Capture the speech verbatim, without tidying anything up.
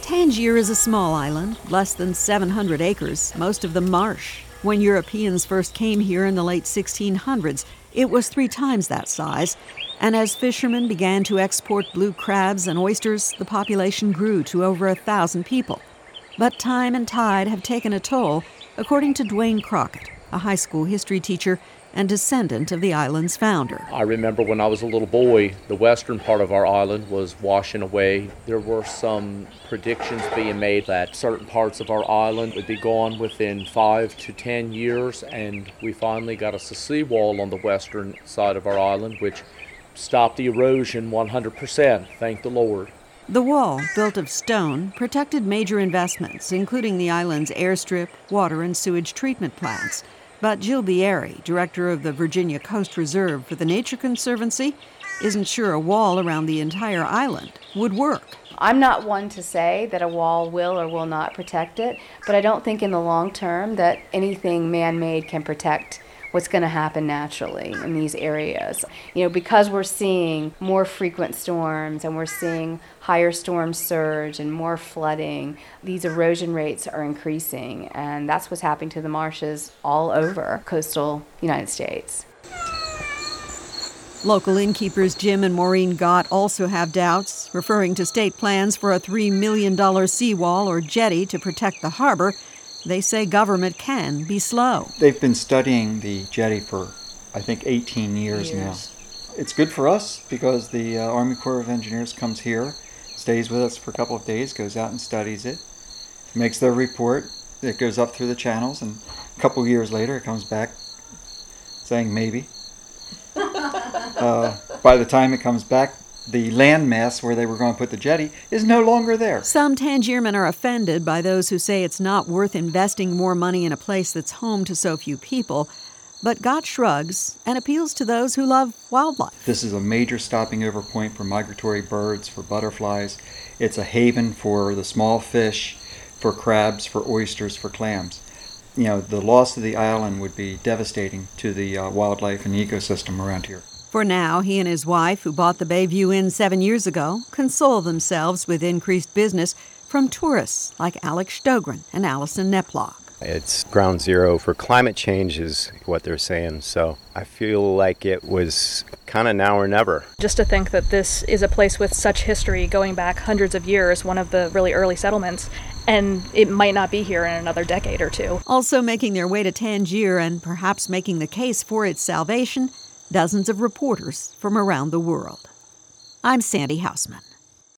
Tangier is a small island, less than seven hundred acres, most of them marsh. When Europeans first came here in the late sixteen hundreds, it was three times that size. And as fishermen began to export blue crabs and oysters, the population grew to over a thousand people. But time and tide have taken a toll, according to Dwayne Crockett, a high school history teacher and descendant of the island's founder. I remember when I was a little boy, the western part of our island was washing away. There were some predictions being made that certain parts of our island would be gone within five to ten years, and we finally got us a seawall on the western side of our island, which stopped the erosion one hundred percent, thank the Lord. The wall, built of stone, protected major investments, including the island's airstrip, water and sewage treatment plants. But Jill Bieri, director of the Virginia Coast Reserve for the Nature Conservancy, isn't sure a wall around the entire island would work. I'm not one to say that a wall will or will not protect it, but I don't think in the long term that anything man-made can protect what's going to happen naturally in these areas. You know, because we're seeing more frequent storms and we're seeing higher storm surge and more flooding, these erosion rates are increasing, and that's what's happening to the marshes all over coastal United States. Local innkeepers Jim and Maureen Gott also have doubts, referring to state plans for a three million dollars seawall or jetty to protect the harbor. They say government can be slow. They've been studying the jetty for, I think, eighteen years, years. now. It's good for us because the uh, Army Corps of Engineers comes here, stays with us for a couple of days, goes out and studies it, makes their report. It goes up through the channels, and a couple of years later it comes back saying maybe. uh, by the time it comes back, the landmass where they were going to put the jetty is no longer there. Some Tangiermen are offended by those who say it's not worth investing more money in a place that's home to so few people. But Gott shrugs and appeals to those who love wildlife. This is a major stopping over point for migratory birds, for butterflies. It's a haven for the small fish, for crabs, for oysters, for clams. You know, the loss of the island would be devastating to the uh, wildlife and ecosystem around here. For now, he and his wife, who bought the Bayview Inn seven years ago, console themselves with increased business from tourists like Alex Stogren and Allison Neplock. It's ground zero for climate change is what they're saying, so I feel like it was kind of now or never. Just to think that this is a place with such history going back hundreds of years, one of the really early settlements, and it might not be here in another decade or two. Also making their way to Tangier and perhaps making the case for its salvation, dozens of reporters from around the world. I'm Sandy Hausman.